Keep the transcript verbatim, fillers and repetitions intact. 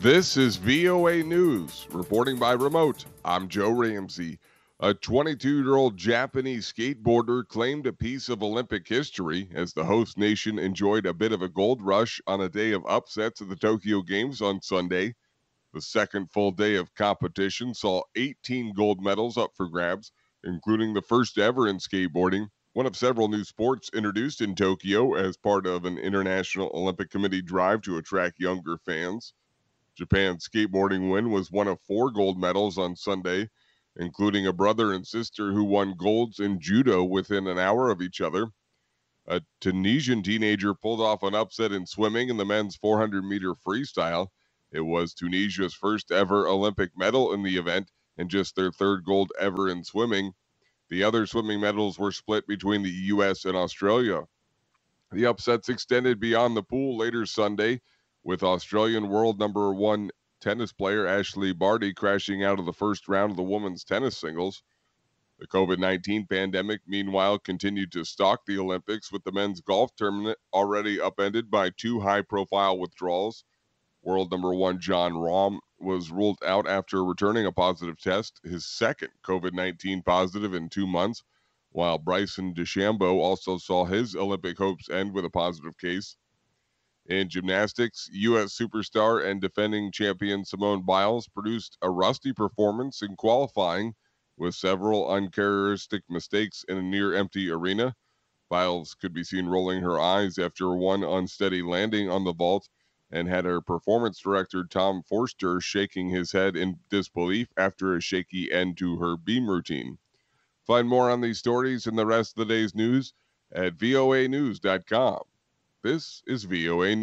This is V O A News, reporting by remote. I'm Joe Ramsey. A twenty-two-year-old Japanese skateboarder claimed a piece of Olympic history as the host nation enjoyed a bit of a gold rush on a day of upsets at the Tokyo Games on Sunday. The second full day of competition saw eighteen gold medals up for grabs, including the first ever in skateboarding, one of several new sports introduced in Tokyo as part of an International Olympic Committee drive to attract younger fans. Japan's skateboarding win was one of four gold medals on Sunday, including a brother and sister who won golds in judo within an hour of each other. A Tunisian teenager pulled off an upset in swimming in the men's four hundred meter freestyle. It was Tunisia's first ever Olympic medal in the event and just their third gold ever in swimming. The other swimming medals were split between the U S and Australia. The upsets extended beyond the pool later Sunday, with Australian world number one tennis player Ashley Barty crashing out of the first round of the women's tennis singles. The covid nineteen pandemic, meanwhile, continued to stalk the Olympics, with the men's golf tournament already upended by two high-profile withdrawals. World number one Jon Rahm was ruled out after returning a positive test, his second covid nineteen positive in two months, while Bryson DeChambeau also saw his Olympic hopes end with a positive case. In gymnastics, U S superstar and defending champion Simone Biles produced a rusty performance in qualifying with several uncharacteristic mistakes in a near-empty arena. Biles could be seen rolling her eyes after one unsteady landing on the vault and had her performance director Tom Forster shaking his head in disbelief after a shaky end to her beam routine. Find more on these stories and the rest of the day's news at voa news dot com. This is V O A News.